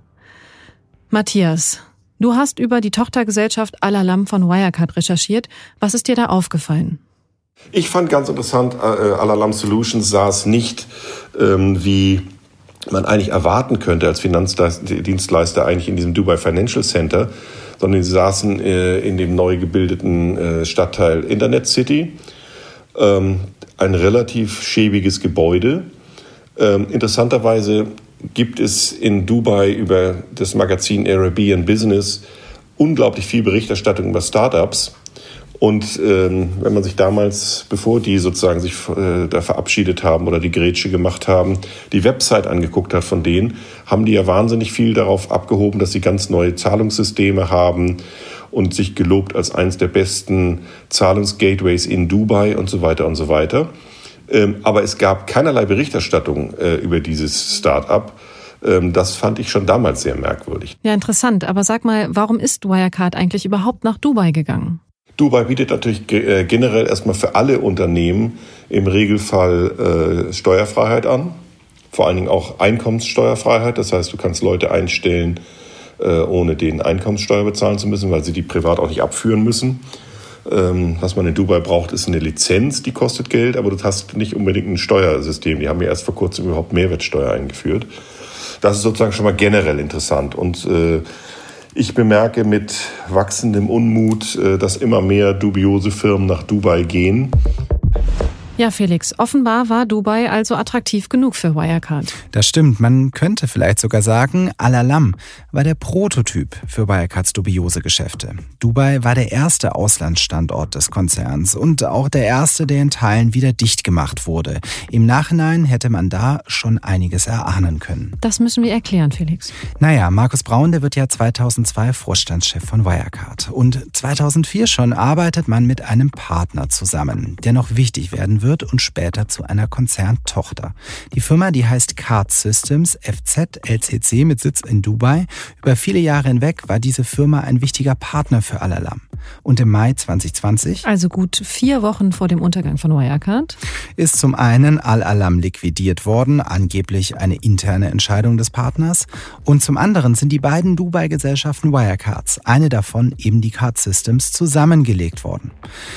Matthias, du hast über die Tochtergesellschaft Al-Alam von Wirecard recherchiert. Was ist dir da aufgefallen? Ich fand ganz interessant, äh, Al-Alam Solutions saß nicht, ähm, wie man eigentlich erwarten könnte als Finanzdienstleister eigentlich in diesem Dubai Financial Center, sondern sie saßen äh, in dem neu gebildeten äh, Stadtteil Internet City. Ähm, ein relativ schäbiges Gebäude. Ähm, interessanterweise gibt es in Dubai über das Magazin Arabian Business unglaublich viel Berichterstattung über Startups. Und ähm, wenn man sich damals, bevor die sozusagen sich äh, da verabschiedet haben oder die Grätsche gemacht haben, die Website angeguckt hat von denen, haben die ja wahnsinnig viel darauf abgehoben, dass sie ganz neue Zahlungssysteme haben und sich gelobt als eines der besten Zahlungsgateways in Dubai und so weiter und so weiter. Ähm, aber es gab keinerlei Berichterstattung äh, über dieses Start-up. Ähm, das fand ich schon damals sehr merkwürdig. Ja, interessant. Aber sag mal, warum ist Wirecard eigentlich überhaupt nach Dubai gegangen? Dubai bietet natürlich ge- äh, generell erstmal für alle Unternehmen im Regelfall äh, Steuerfreiheit an. Vor allen Dingen auch Einkommenssteuerfreiheit. Das heißt, du kannst Leute einstellen, ohne denen Einkommenssteuer bezahlen zu müssen, weil sie die privat auch nicht abführen müssen. Ähm, was man in Dubai braucht, ist eine Lizenz, die kostet Geld, aber du hast nicht unbedingt ein Steuersystem. Die haben ja erst vor kurzem überhaupt Mehrwertsteuer eingeführt. Das ist sozusagen schon mal generell interessant. Und äh, Ich bemerke mit wachsendem Unmut, dass immer mehr dubiose Firmen nach Dubai gehen. Ja, Felix, offenbar war Dubai also attraktiv genug für Wirecard. Das stimmt, man könnte vielleicht sogar sagen, Al-Alam war der Prototyp für Wirecards dubiose Geschäfte. Dubai war der erste Auslandsstandort des Konzerns und auch der erste, der in Teilen wieder dicht gemacht wurde. Im Nachhinein hätte man da schon einiges erahnen können. Das müssen wir erklären, Felix. Naja, Markus Braun, der wird ja zweitausendzwei Vorstandschef von Wirecard. Und zweitausendvier schon arbeitet man mit einem Partner zusammen, der noch wichtig werden wird. wird und später zu einer Konzerntochter. Die Firma, die heißt Card Systems, F Z L C C mit Sitz in Dubai. Über viele Jahre hinweg war diese Firma ein wichtiger Partner für Al-Alam. Und im Mai zwanzig zwanzig, also gut vier Wochen vor dem Untergang von Wirecard, ist zum einen Al-Alam liquidiert worden, angeblich eine interne Entscheidung des Partners. Und zum anderen sind die beiden Dubai-Gesellschaften Wirecards, eine davon eben die Card Systems, zusammengelegt worden.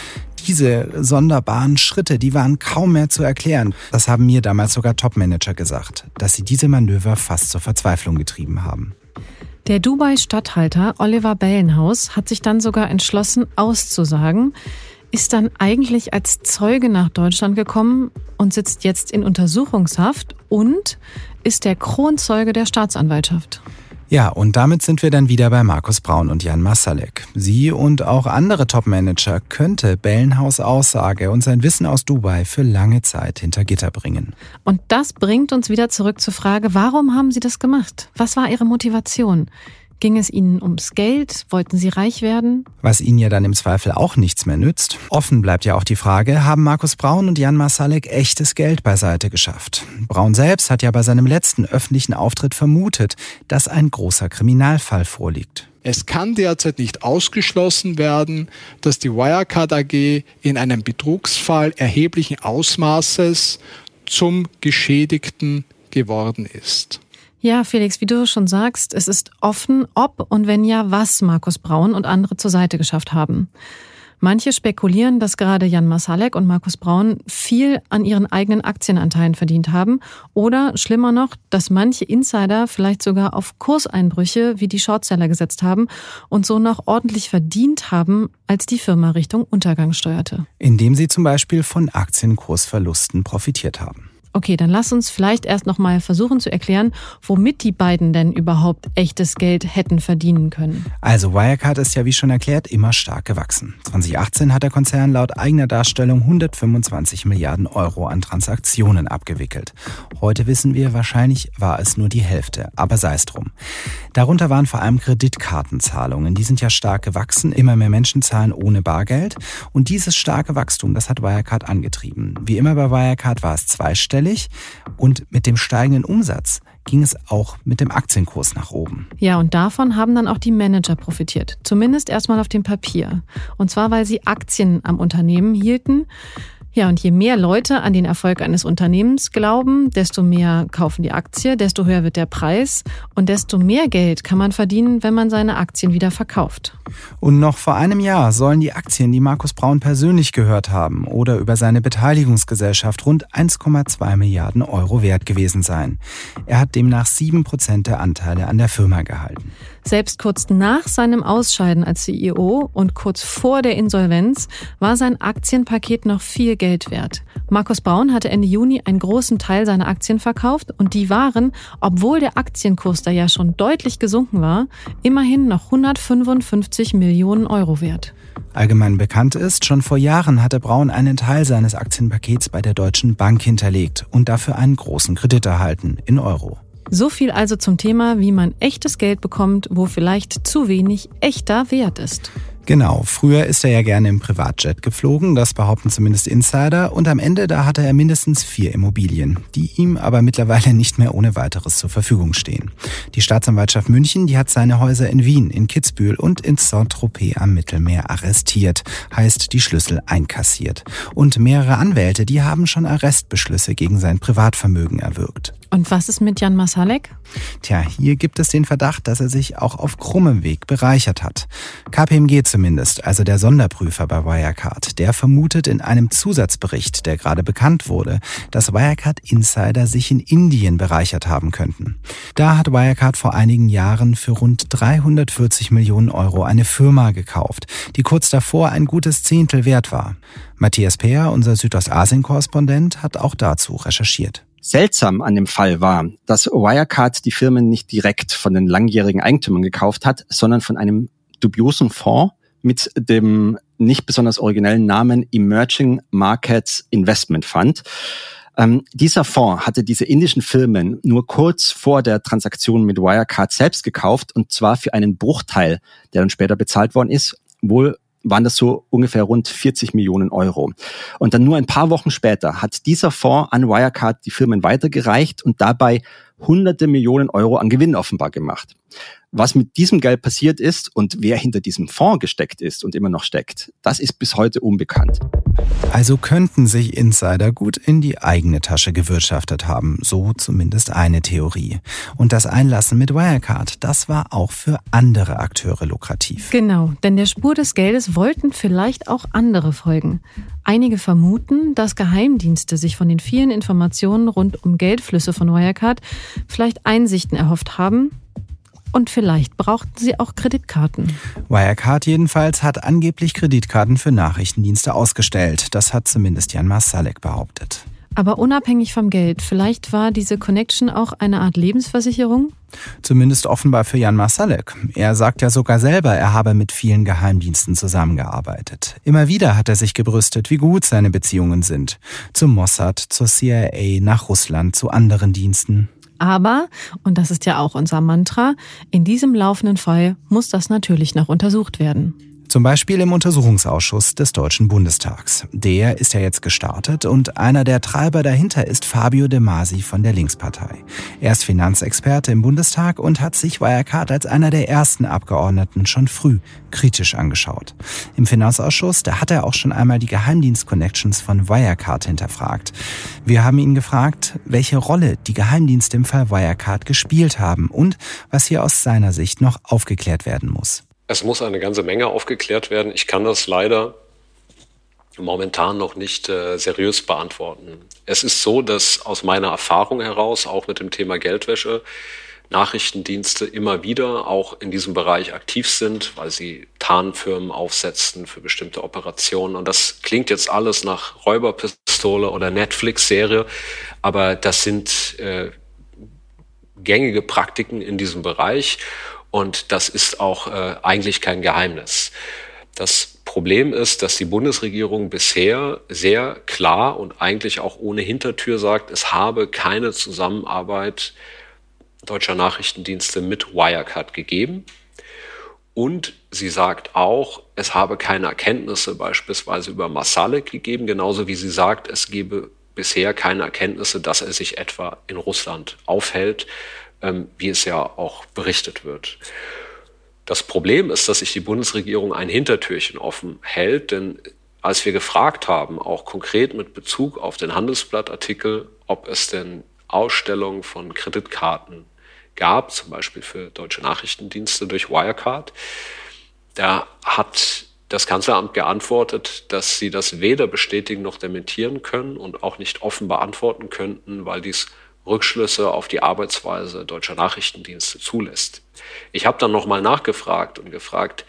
Diese sonderbaren Schritte, die waren kaum mehr zu erklären. Das haben mir damals sogar Topmanager gesagt, dass sie diese Manöver fast zur Verzweiflung getrieben haben. Der Dubai-Statthalter Oliver Bellenhaus hat sich dann sogar entschlossen, auszusagen, ist dann eigentlich als Zeuge nach Deutschland gekommen und sitzt jetzt in Untersuchungshaft und ist der Kronzeuge der Staatsanwaltschaft. Ja, und damit sind wir dann wieder bei Markus Braun und Jan Marsalek. Sie und auch andere Topmanager könnte Bellenhaus' Aussage und sein Wissen aus Dubai für lange Zeit hinter Gitter bringen. Und das bringt uns wieder zurück zur Frage, warum haben Sie das gemacht? Was war Ihre Motivation? Ging es Ihnen ums Geld? Wollten Sie reich werden? Was Ihnen ja dann im Zweifel auch nichts mehr nützt. Offen bleibt ja auch die Frage, haben Markus Braun und Jan Marsalek echtes Geld beiseite geschafft? Braun selbst hat ja bei seinem letzten öffentlichen Auftritt vermutet, dass ein großer Kriminalfall vorliegt. Es kann derzeit nicht ausgeschlossen werden, dass die Wirecard A G in einem Betrugsfall erheblichen Ausmaßes zum Geschädigten geworden ist. Ja, Felix, wie du schon sagst, es ist offen, ob und wenn ja, was Markus Braun und andere zur Seite geschafft haben. Manche spekulieren, dass gerade Jan Marsalek und Markus Braun viel an ihren eigenen Aktienanteilen verdient haben oder, schlimmer noch, dass manche Insider vielleicht sogar auf Kurseinbrüche wie die Shortseller gesetzt haben und so noch ordentlich verdient haben, als die Firma Richtung Untergang steuerte. Indem sie zum Beispiel von Aktienkursverlusten profitiert haben. Okay, dann lass uns vielleicht erst noch mal versuchen zu erklären, womit die beiden denn überhaupt echtes Geld hätten verdienen können. Also Wirecard ist ja, wie schon erklärt, immer stark gewachsen. zwanzig achtzehn hat der Konzern laut eigener Darstellung hundertfünfundzwanzig Milliarden Euro an Transaktionen abgewickelt. Heute wissen wir, wahrscheinlich war es nur die Hälfte, aber sei es drum. Darunter waren vor allem Kreditkartenzahlungen. Die sind ja stark gewachsen, immer mehr Menschen zahlen ohne Bargeld. Und dieses starke Wachstum, das hat Wirecard angetrieben. Wie immer bei Wirecard war es zweistellig. Und mit dem steigenden Umsatz ging es auch mit dem Aktienkurs nach oben. Ja, und davon haben dann auch die Manager profitiert. Zumindest erstmal auf dem Papier. Und zwar, weil sie Aktien am Unternehmen hielten. Ja, und je mehr Leute an den Erfolg eines Unternehmens glauben, desto mehr kaufen die Aktie, desto höher wird der Preis und desto mehr Geld kann man verdienen, wenn man seine Aktien wieder verkauft. Und noch vor einem Jahr sollen die Aktien, die Markus Braun persönlich gehört haben oder über seine Beteiligungsgesellschaft rund eins Komma zwei Milliarden Euro wert gewesen sein. Er hat demnach sieben Prozent der Anteile an der Firma gehalten. Selbst kurz nach seinem Ausscheiden als C E O und kurz vor der Insolvenz war sein Aktienpaket noch viel Geld wert. Markus Braun hatte Ende Juni einen großen Teil seiner Aktien verkauft und die waren, obwohl der Aktienkurs da ja schon deutlich gesunken war, immerhin noch hundertfünfundfünfzig Millionen Euro wert. Allgemein bekannt ist, schon vor Jahren hatte Braun einen Teil seines Aktienpakets bei der Deutschen Bank hinterlegt und dafür einen großen Kredit erhalten in Euro. So viel also zum Thema, wie man echtes Geld bekommt, wo vielleicht zu wenig echter Wert ist. Genau, früher ist er ja gerne im Privatjet geflogen, das behaupten zumindest Insider. Und am Ende, da hatte er mindestens vier Immobilien, die ihm aber mittlerweile nicht mehr ohne weiteres zur Verfügung stehen. Die Staatsanwaltschaft München, die hat seine Häuser in Wien, in Kitzbühel und in Saint-Tropez am Mittelmeer arrestiert, heißt die Schlüssel einkassiert. Und mehrere Anwälte, die haben schon Arrestbeschlüsse gegen sein Privatvermögen erwirkt. Und was ist mit Jan Marsalek? Tja, hier gibt es den Verdacht, dass er sich auch auf krummem Weg bereichert hat. K P M G zumindest zumindest, also der Sonderprüfer bei Wirecard, der vermutet in einem Zusatzbericht, der gerade bekannt wurde, dass Wirecard-Insider sich in Indien bereichert haben könnten. Da hat Wirecard vor einigen Jahren für rund dreihundertvierzig Millionen Euro eine Firma gekauft, die kurz davor ein gutes Zehntel wert war. Matthias Peer, unser Südostasien-Korrespondent, hat auch dazu recherchiert. Seltsam an dem Fall war, dass Wirecard die Firmen nicht direkt von den langjährigen Eigentümern gekauft hat, sondern von einem dubiosen Fonds mit dem nicht besonders originellen Namen Emerging Markets Investment Fund. Ähm, dieser Fonds hatte diese indischen Firmen nur kurz vor der Transaktion mit Wirecard selbst gekauft, und zwar für einen Bruchteil, der dann später bezahlt worden ist, wohl waren das so ungefähr rund vierzig Millionen Euro. Und dann nur ein paar Wochen später hat dieser Fonds an Wirecard die Firmen weitergereicht und dabei hunderte Millionen Euro an Gewinn offenbar gemacht. Was mit diesem Geld passiert ist und wer hinter diesem Fonds gesteckt ist und immer noch steckt, das ist bis heute unbekannt. Also könnten sich Insider gut in die eigene Tasche gewirtschaftet haben, so zumindest eine Theorie. Und das Einlassen mit Wirecard, das war auch für andere Akteure lukrativ. Genau, denn der Spur des Geldes wollten vielleicht auch andere folgen. Einige vermuten, dass Geheimdienste sich von den vielen Informationen rund um Geldflüsse von Wirecard vielleicht Einsichten erhofft haben. Und vielleicht brauchten sie auch Kreditkarten. Wirecard jedenfalls hat angeblich Kreditkarten für Nachrichtendienste ausgestellt. Das hat zumindest Jan Marsalek behauptet. Aber unabhängig vom Geld, vielleicht war diese Connection auch eine Art Lebensversicherung? Zumindest offenbar für Jan Marsalek. Er sagt ja sogar selber, er habe mit vielen Geheimdiensten zusammengearbeitet. Immer wieder hat er sich gebrüstet, wie gut seine Beziehungen sind. Zum Mossad, zur C I A, nach Russland, zu anderen Diensten. Aber, und das ist ja auch unser Mantra, in diesem laufenden Fall muss das natürlich noch untersucht werden. Zum Beispiel im Untersuchungsausschuss des Deutschen Bundestags. Der ist ja jetzt gestartet und einer der Treiber dahinter ist Fabio De Masi von der Linkspartei. Er ist Finanzexperte im Bundestag und hat sich Wirecard als einer der ersten Abgeordneten schon früh kritisch angeschaut. Im Finanzausschuss, da hat er auch schon einmal die Geheimdienst-Connections von Wirecard hinterfragt. Wir haben ihn gefragt, welche Rolle die Geheimdienste im Fall Wirecard gespielt haben und was hier aus seiner Sicht noch aufgeklärt werden muss. Es muss eine ganze Menge aufgeklärt werden. Ich kann das leider momentan noch nicht äh, seriös beantworten. Es ist so, dass aus meiner Erfahrung heraus, auch mit dem Thema Geldwäsche, Nachrichtendienste immer wieder auch in diesem Bereich aktiv sind, weil sie Tarnfirmen aufsetzen für bestimmte Operationen. Und das klingt jetzt alles nach Räuberpistole oder Netflix-Serie, aber das sind äh, gängige Praktiken in diesem Bereich. Und das ist auch äh, eigentlich kein Geheimnis. Das Problem ist, dass die Bundesregierung bisher sehr klar und eigentlich auch ohne Hintertür sagt, es habe keine Zusammenarbeit deutscher Nachrichtendienste mit Wirecard gegeben. Und sie sagt auch, es habe keine Erkenntnisse beispielsweise über Marsalek gegeben, genauso wie sie sagt, es gebe bisher keine Erkenntnisse, dass er sich etwa in Russland aufhält, wie es ja auch berichtet wird. Das Problem ist, dass sich die Bundesregierung ein Hintertürchen offen hält, denn als wir gefragt haben, auch konkret mit Bezug auf den Handelsblattartikel, ob es denn Ausstellungen von Kreditkarten gab, zum Beispiel für deutsche Nachrichtendienste durch Wirecard, da hat das Kanzleramt geantwortet, dass sie das weder bestätigen noch dementieren können und auch nicht offen beantworten könnten, weil dies Rückschlüsse auf die Arbeitsweise deutscher Nachrichtendienste zulässt. Ich habe dann nochmal nachgefragt und gefragt,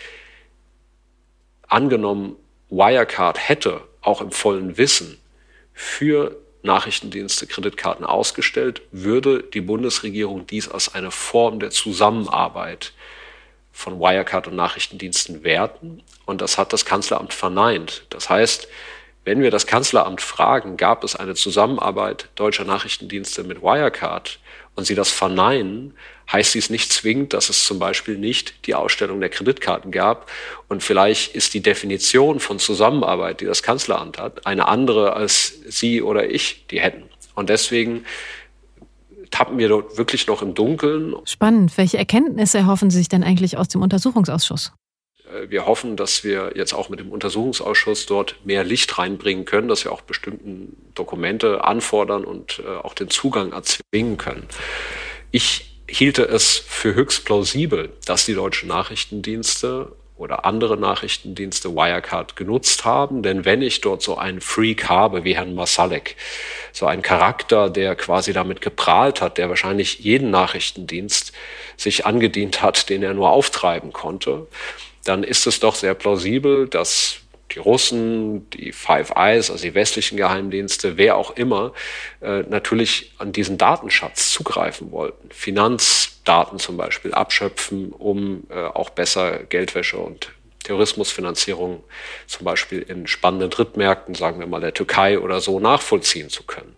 angenommen, Wirecard hätte auch im vollen Wissen für Nachrichtendienste Kreditkarten ausgestellt, würde die Bundesregierung dies als eine Form der Zusammenarbeit von Wirecard und Nachrichtendiensten werten. Und das hat das Kanzleramt verneint. Das heißt, wenn wir das Kanzleramt fragen, gab es eine Zusammenarbeit deutscher Nachrichtendienste mit Wirecard und sie das verneinen, heißt dies nicht zwingend, dass es zum Beispiel nicht die Ausstellung der Kreditkarten gab. Und vielleicht ist die Definition von Zusammenarbeit, die das Kanzleramt hat, eine andere als Sie oder ich die hätten. Und deswegen tappen wir dort wirklich noch im Dunkeln. Spannend. Welche Erkenntnisse erhoffen Sie sich denn eigentlich aus dem Untersuchungsausschuss? Wir hoffen, dass wir jetzt auch mit dem Untersuchungsausschuss dort mehr Licht reinbringen können, dass wir auch bestimmten Dokumente anfordern und äh, auch den Zugang erzwingen können. Ich hielte es für höchst plausibel, dass die deutschen Nachrichtendienste oder andere Nachrichtendienste Wirecard genutzt haben. Denn wenn ich dort so einen Freak habe wie Herrn Marsalek, so einen Charakter, der quasi damit geprahlt hat, der wahrscheinlich jeden Nachrichtendienst sich angedient hat, den er nur auftreiben konnte, dann ist es doch sehr plausibel, dass die Russen, die Five Eyes, also die westlichen Geheimdienste, wer auch immer, äh, natürlich an diesen Datenschatz zugreifen wollten. Finanzdaten zum Beispiel abschöpfen, um äh, auch besser Geldwäsche und Terrorismusfinanzierung zum Beispiel in spannenden Drittmärkten, sagen wir mal der Türkei oder so, nachvollziehen zu können.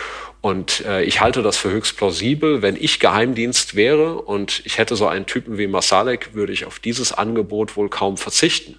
Und äh, ich halte das für höchst plausibel. Wenn ich Geheimdienst wäre und ich hätte so einen Typen wie Marsalek, würde ich auf dieses Angebot wohl kaum verzichten.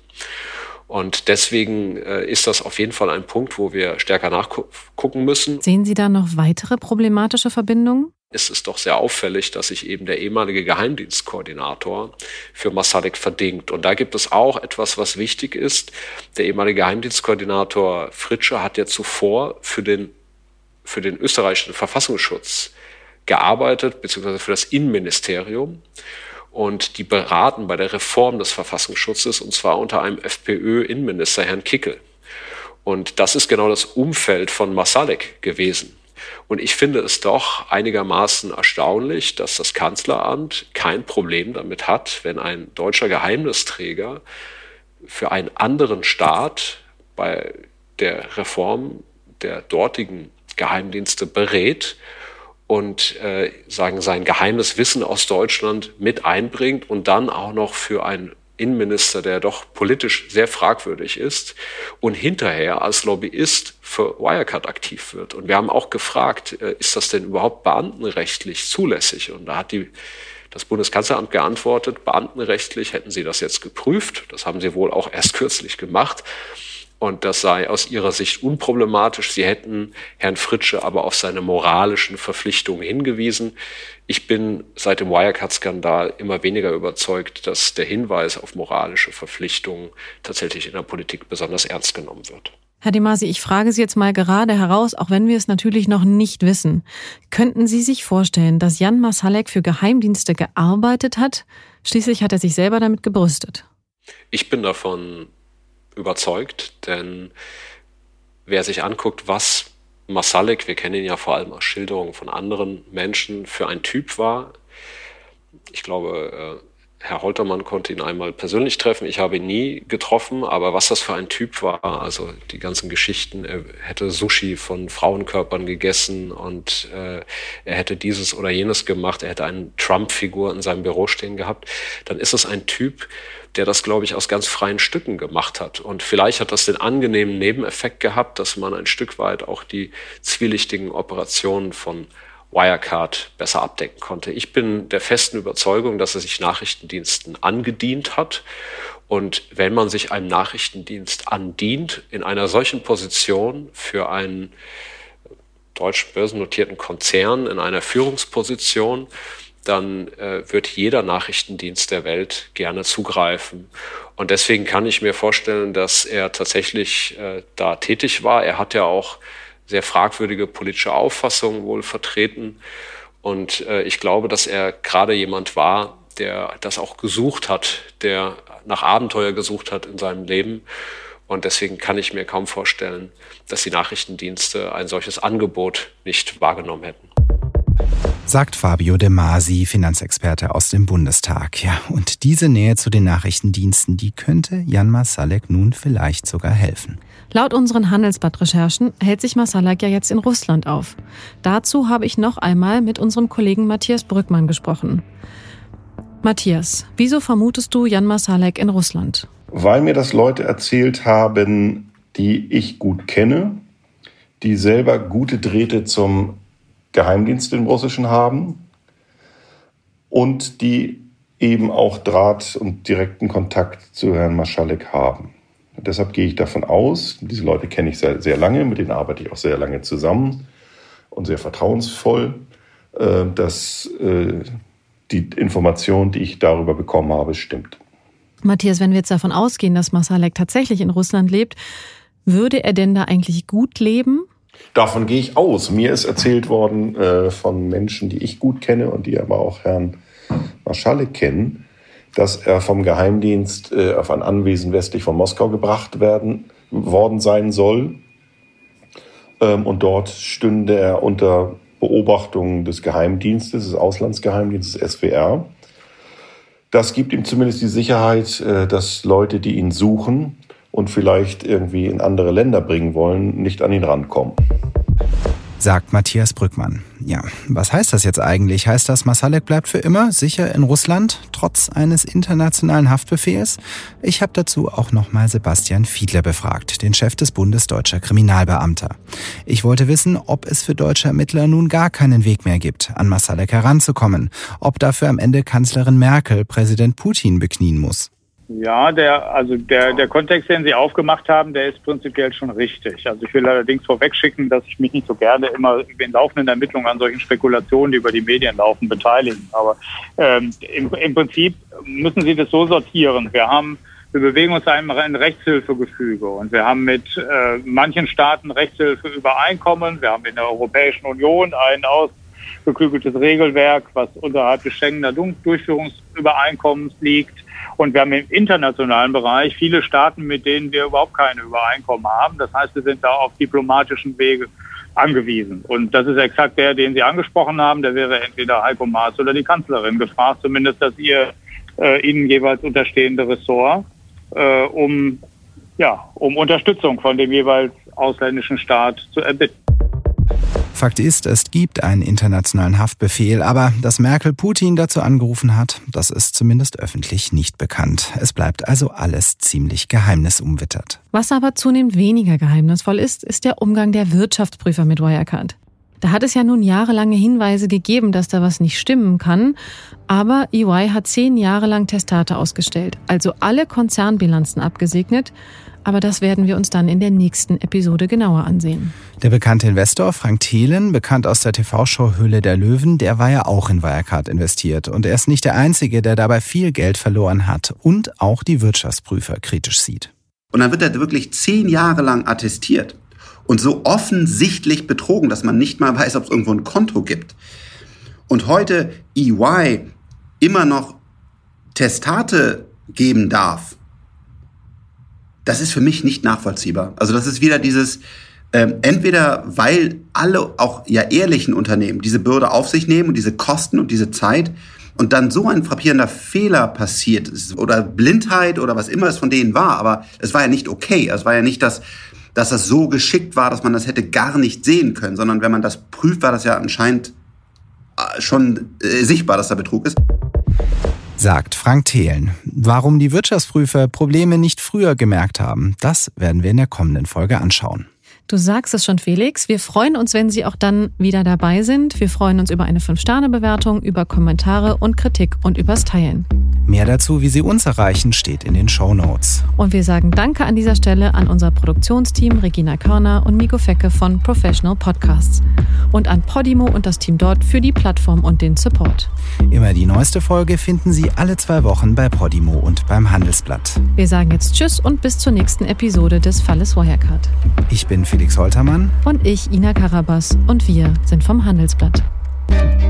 Und deswegen äh, ist das auf jeden Fall ein Punkt, wo wir stärker nachgucken müssen. Sehen Sie da noch weitere problematische Verbindungen? Es ist doch sehr auffällig, dass sich eben der ehemalige Geheimdienstkoordinator für Marsalek verdingt. Und da gibt es auch etwas, was wichtig ist. Der ehemalige Geheimdienstkoordinator Fritzsche hat ja zuvor für den, für den österreichischen Verfassungsschutz gearbeitet, beziehungsweise für das Innenministerium. Und die beraten bei der Reform des Verfassungsschutzes, und zwar unter einem FPÖ-Innenminister, Herrn Kickel. Und das ist genau das Umfeld von Marsalek gewesen. Und ich finde es doch einigermaßen erstaunlich, dass das Kanzleramt kein Problem damit hat, wenn ein deutscher Geheimnisträger für einen anderen Staat bei der Reform der dortigen Geheimdienste berät und äh, sagen, sein geheimes Wissen aus Deutschland mit einbringt und dann auch noch für einen Innenminister, der doch politisch sehr fragwürdig ist und hinterher als Lobbyist für Wirecard aktiv wird. Und wir haben auch gefragt, äh, ist das denn überhaupt beamtenrechtlich zulässig? Und da hat die, das Bundeskanzleramt geantwortet, beamtenrechtlich hätten sie das jetzt geprüft. Das haben sie wohl auch erst kürzlich gemacht. Und das sei aus ihrer Sicht unproblematisch. Sie hätten Herrn Fritzsche aber auf seine moralischen Verpflichtungen hingewiesen. Ich bin seit dem Wirecard-Skandal immer weniger überzeugt, dass der Hinweis auf moralische Verpflichtungen tatsächlich in der Politik besonders ernst genommen wird. Herr de Masi, ich frage Sie jetzt mal gerade heraus, auch wenn wir es natürlich noch nicht wissen. Könnten Sie sich vorstellen, dass Jan Marsalek für Geheimdienste gearbeitet hat? Schließlich hat er sich selber damit gebrüstet. Ich bin davon überzeugt, denn wer sich anguckt, was Marsalek, wir kennen ihn ja vor allem aus Schilderungen von anderen Menschen, für ein Typ war. Ich glaube, Herr Holtermann konnte ihn einmal persönlich treffen. Ich habe ihn nie getroffen, aber was das für ein Typ war, also die ganzen Geschichten, er hätte Sushi von Frauenkörpern gegessen und äh, er hätte dieses oder jenes gemacht, er hätte eine Trump-Figur in seinem Büro stehen gehabt, dann ist es ein Typ, der das, glaube ich, aus ganz freien Stücken gemacht hat. Und vielleicht hat das den angenehmen Nebeneffekt gehabt, dass man ein Stück weit auch die zwielichtigen Operationen von Wirecard besser abdecken konnte. Ich bin der festen Überzeugung, dass er sich Nachrichtendiensten angedient hat. Und wenn man sich einem Nachrichtendienst andient, in einer solchen Position für einen deutsch börsennotierten Konzern, in einer Führungsposition, dann äh, wird jeder Nachrichtendienst der Welt gerne zugreifen. Und deswegen kann ich mir vorstellen, dass er tatsächlich äh, da tätig war. Er hat ja auch sehr fragwürdige politische Auffassungen wohl vertreten. Und äh, ich glaube, dass er gerade jemand war, der das auch gesucht hat, der nach Abenteuer gesucht hat in seinem Leben. Und deswegen kann ich mir kaum vorstellen, dass die Nachrichtendienste ein solches Angebot nicht wahrgenommen hätten. Sagt Fabio De Masi, Finanzexperte aus dem Bundestag. Ja, und diese Nähe zu den Nachrichtendiensten, die könnte Jan Marsalek nun vielleicht sogar helfen. Laut unseren Handelsblatt-Recherchen hält sich Marsalek ja jetzt in Russland auf. Dazu habe ich noch einmal mit unserem Kollegen Matthias Brückmann gesprochen. Matthias, wieso vermutest du Jan Marsalek in Russland? Weil mir das Leute erzählt haben, die ich gut kenne, die selber gute Drähte zum Geheimdienst im Russischen haben und die eben auch Draht und direkten Kontakt zu Herrn Marsalek haben. Und deshalb gehe ich davon aus, diese Leute kenne ich sehr, sehr lange, mit denen arbeite ich auch sehr lange zusammen und sehr vertrauensvoll, dass die Information, die ich darüber bekommen habe, stimmt. Matthias, wenn wir jetzt davon ausgehen, dass Marsalek tatsächlich in Russland lebt, würde er denn da eigentlich gut leben? Davon gehe ich aus. Mir ist erzählt worden äh, von Menschen, die ich gut kenne und die aber auch Herrn Marsalek kennen, dass er vom Geheimdienst äh, auf ein Anwesen westlich von Moskau gebracht werden worden sein soll. Ähm, und dort stünde er unter Beobachtung des Geheimdienstes, des Auslandsgeheimdienstes S W R. Das gibt ihm zumindest die Sicherheit, äh, dass Leute, die ihn suchen und vielleicht irgendwie in andere Länder bringen wollen, nicht an ihn rankommen. Sagt Matthias Brückmann. Ja, was heißt das jetzt eigentlich? Heißt das, Marsalek bleibt für immer sicher in Russland, trotz eines internationalen Haftbefehls? Ich habe dazu auch nochmal Sebastian Fiedler befragt, den Chef des Bundes Deutscher Kriminalbeamter. Ich wollte wissen, ob es für deutsche Ermittler nun gar keinen Weg mehr gibt, an Marsalek heranzukommen, ob dafür am Ende Kanzlerin Merkel Präsident Putin beknien muss. Ja, der, also der, der Kontext, den Sie aufgemacht haben, der ist prinzipiell schon richtig. Also ich will allerdings vorwegschicken, dass ich mich nicht so gerne immer in laufenden Ermittlungen an solchen Spekulationen, die über die Medien laufen, beteiligen. Aber ähm, im, im Prinzip müssen Sie das so sortieren. Wir haben, wir bewegen uns in einem Rechtshilfegefüge und wir haben mit äh, manchen Staaten Rechtshilfeübereinkommen. Wir haben in der Europäischen Union ein ausgeklügeltes Regelwerk, was unterhalb des Schengener Durchführungsübereinkommens liegt. Und wir haben im internationalen Bereich viele Staaten, mit denen wir überhaupt keine Übereinkommen haben. Das heißt, wir sind da auf diplomatischen Wege angewiesen. Und das ist exakt der, den Sie angesprochen haben. Der wäre entweder Heiko Maas oder die Kanzlerin gefragt, zumindest das ihr äh, ihnen jeweils unterstehende Ressort, äh, um, ja, um Unterstützung von dem jeweils ausländischen Staat zu erbitten. Fakt ist, es gibt einen internationalen Haftbefehl, aber dass Merkel Putin dazu angerufen hat, das ist zumindest öffentlich nicht bekannt. Es bleibt also alles ziemlich geheimnisumwittert. Was aber zunehmend weniger geheimnisvoll ist, ist der Umgang der Wirtschaftsprüfer mit Wirecard. Da hat es ja nun jahrelange Hinweise gegeben, dass da was nicht stimmen kann, aber E Y hat zehn Jahre lang Testate ausgestellt, also alle Konzernbilanzen abgesegnet. Aber das werden wir uns dann in der nächsten Episode genauer ansehen. Der bekannte Investor Frank Thelen, bekannt aus der T V-Show Höhle der Löwen, der war ja auch in Wirecard investiert. Und er ist nicht der Einzige, der dabei viel Geld verloren hat und auch die Wirtschaftsprüfer kritisch sieht. Und dann wird er wirklich zehn Jahre lang attestiert und so offensichtlich betrogen, dass man nicht mal weiß, ob es irgendwo ein Konto gibt. Und heute E Y immer noch Testate geben darf, das ist für mich nicht nachvollziehbar. Also das ist wieder dieses, ähm, entweder weil alle auch ja ehrlichen Unternehmen diese Bürde auf sich nehmen und diese Kosten und diese Zeit und dann so ein frappierender Fehler passiert ist oder Blindheit oder was immer es von denen war, aber es war ja nicht okay. Es war ja nicht, dass, dass das so geschickt war, dass man das hätte gar nicht sehen können, sondern wenn man das prüft, war das ja anscheinend schon äh, sichtbar, dass da Betrug ist. Sagt Frank Thelen. Warum die Wirtschaftsprüfer Probleme nicht früher gemerkt haben, das werden wir in der kommenden Folge anschauen. Du sagst es schon, Felix. Wir freuen uns, wenn Sie auch dann wieder dabei sind. Wir freuen uns über eine fünf Sterne Bewertung, über Kommentare und Kritik und übers Teilen. Mehr dazu, wie Sie uns erreichen, steht in den Shownotes. Und wir sagen Danke an dieser Stelle an unser Produktionsteam Regina Körner und Miko Fecke von Professional Podcasts. Und an Podimo und das Team dort für die Plattform und den Support. Immer die neueste Folge finden Sie alle zwei Wochen bei Podimo und beim Handelsblatt. Wir sagen jetzt Tschüss und bis zur nächsten Episode des Falles Wirecard. Ich bin Felix Holtermann. Und ich, Ina Karabas. Und wir sind vom Handelsblatt.